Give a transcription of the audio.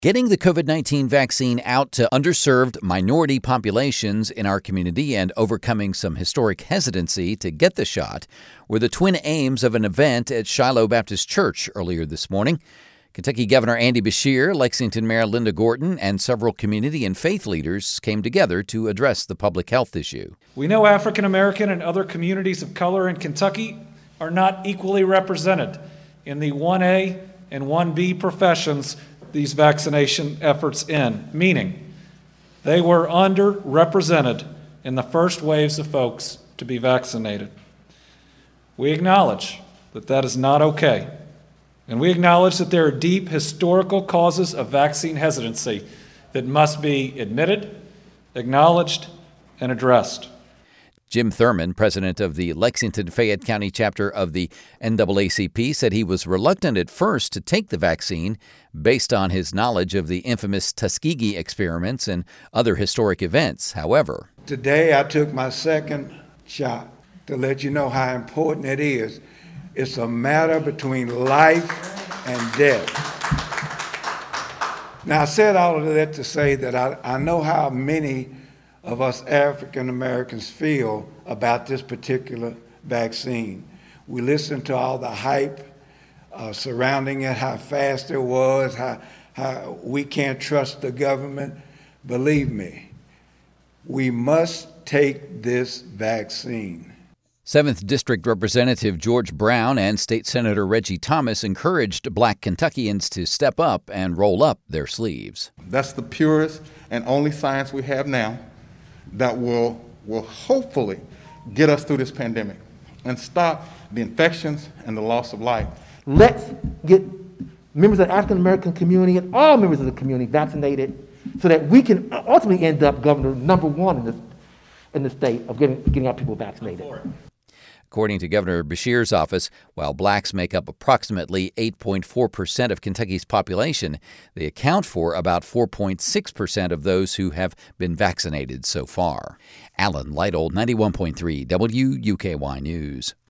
Getting the COVID-19 vaccine out to underserved minority populations in our community and overcoming some historic hesitancy to get the shot were the twin aims of an event at Shiloh Baptist Church earlier this morning. Kentucky Governor Andy Beshear, Lexington Mayor Linda Gorton, and several community and faith leaders came together to address the public health issue. We know African American and other communities of color in Kentucky are not equally represented in the 1A and 1B professions these vaccination efforts in, meaning they were underrepresented in the first waves of folks to be vaccinated. We acknowledge that that is not okay, and we acknowledge that there are deep historical causes of vaccine hesitancy that must be admitted, acknowledged, and addressed. Jim Thurman, president of the Lexington-Fayette County chapter of the NAACP, said he was reluctant at first to take the vaccine based on his knowledge of the infamous Tuskegee experiments and other historic events. However, today I took my second shot to let you know how important it is. It's a matter between life and death. Now, I said all of that to say that I know how many of us African Americans feel about this particular vaccine. We listened to all the hype surrounding it, how fast it was, how we can't trust the government. Believe me, we must take this vaccine. 7th District Representative George Brown and State Senator Reggie Thomas encouraged Black Kentuckians to step up and roll up their sleeves. That's the purest and only science we have now that will hopefully get us through this pandemic and stop the infections and the loss of life. Let's get members of the African American community and all members of the community vaccinated so that we can ultimately end up governor number one in the state of getting our people vaccinated. According to Governor Beshear's office, while blacks make up approximately 8.4% of Kentucky's population, they account for about 4.6% of those who have been vaccinated so far. Alan Lytle, 91.3 WUKY News.